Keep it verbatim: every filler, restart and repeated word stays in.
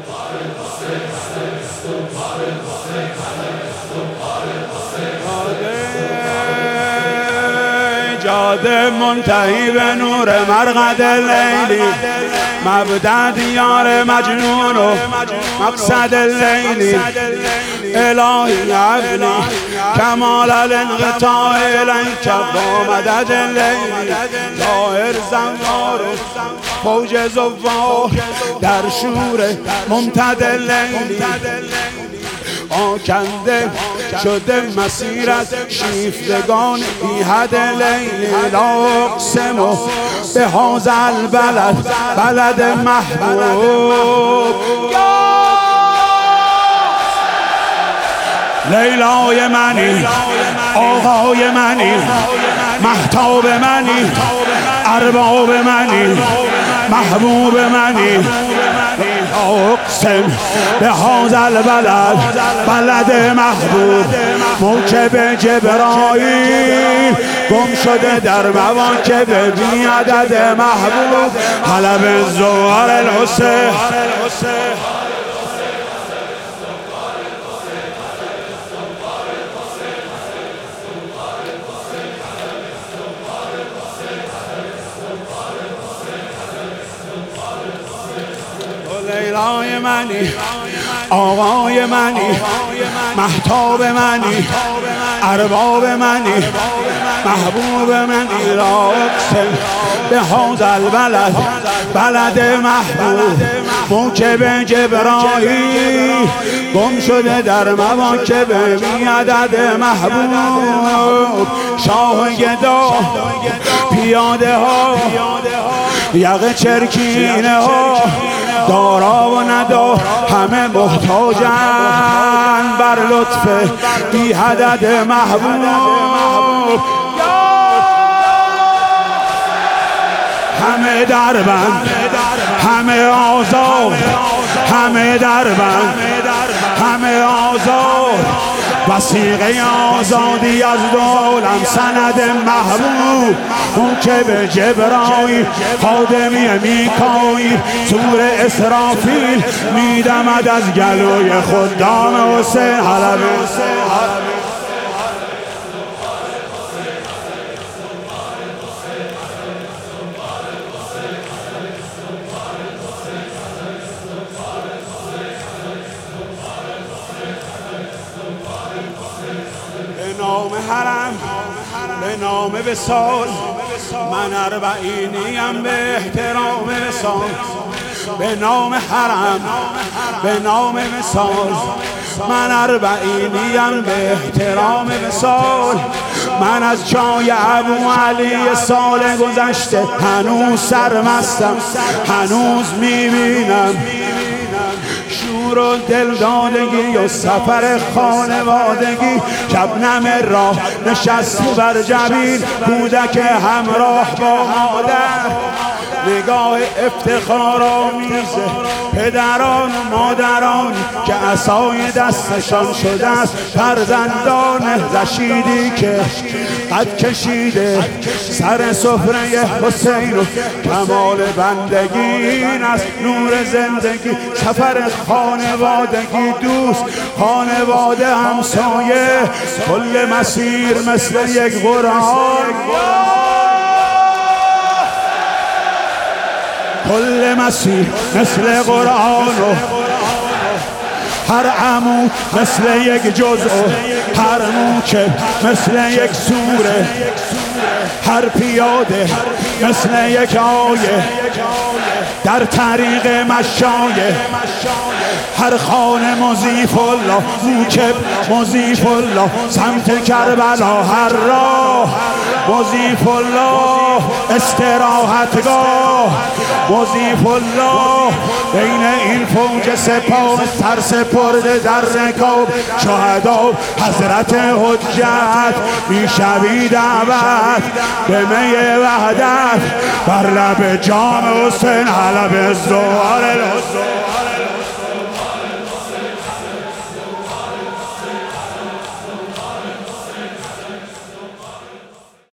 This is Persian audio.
جاده منتهی به نور مرقد لیلی، مبدأ دیار مجنون و مقصد لیلی. الهی ابنی کمال الانقطاع الیک با مدد لیلی. ظاهر زنوار فوج زوار در شور ممتد لیلی. آکنده شده مسیر از شیفتگان بی حد لیلی. لا اقسم به هذا البلد بلد محبوب. لیلای منی، آقای منی، مهتاب منی، ارباب منی، محبوب منی. اقسم به هذا البلد بلد محبوب. موکب جبرائیل گم شده در مواکب بی عدد محبوب. حلب زوار الحسین. لیلای منی، آقای منی، مهتاب منی، ارباب منی، محبوب منی. را اقسم به هذا البلد بلد محبوب. موکب جبرائیل گم شده در مواکب بی عدد محبوب. شاه گدا پیاده ها یقه چرکینه ها، دارا و ندا همه محتاجن بر لطف بی حدد محبوب. همه دربند، همه آزاد، همه دربند، همه آزاد. وثیقه آزادی از دو عالم سند محبوب. موکب جبرائیل خادمی میکائیل، سور اسرافیل میدمد از گلوی خدام حسین. حلب به نام حرم، به نام وصال، من اربعینیم به احترام وصال. به نام حرم، به نام وصال، من اربعینیم به احترام وصال. من از جای ابو علی سال گذشته هنوز سرمستم، هنوز میبینم شور و دلدادگی و سفر خانوادگی. شبنم راه نشست بر جبین، کودک همراه با مادر. نگاه افتخار آمیزه پدران و مادران که عصای دستشان شده است فرزندان رشیدی که قد کشیده سر سفره حسین. و کمال بندگی این است نور زندگی. سفر خانوادگی، دوست، خانواده، همسایه، کل مسیر مثل یک قرآن. کل مسیر مثل قرآن و هر عمود مثل یک جزء و هر موکب مثل یک سوره. هر پیاده مثل یک آیه در طریق مشایه. هر خانه مضیف الله، موکب مضیف الله، سمت کربلا هر راه مضیف الله، استراحتگاه مضیف الله. بین این فوج سپاه سرسپرده در رکاب شهدا حضرت حجت میشوی دعوت به می وحدت بر لب جام حسین. حلب زوار الحسین.